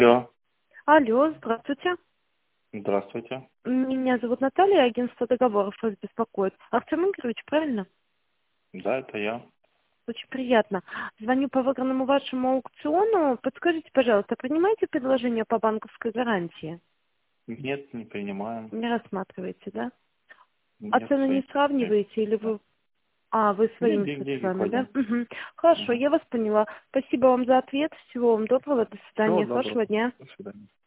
Алло. Алло, здравствуйте. Здравствуйте. Меня зовут Наталья, агентство договоров вас беспокоит. Артем Игоревич, правильно? Да, это я. Очень приятно. Звоню по выигранному вашему аукциону. Подскажите, пожалуйста, принимаете предложение по банковской гарантии? Нет, не принимаем. Не рассматриваете, да? А Нет, цены не свои. сравниваете или вы... А, вы Нет, своими деньги средствами, да? кладем. Угу. Хорошо, Угу. я вас поняла. Спасибо вам за ответ. Всего вам доброго. До Всего свидания. доброго. Хорошего дня. До свидания.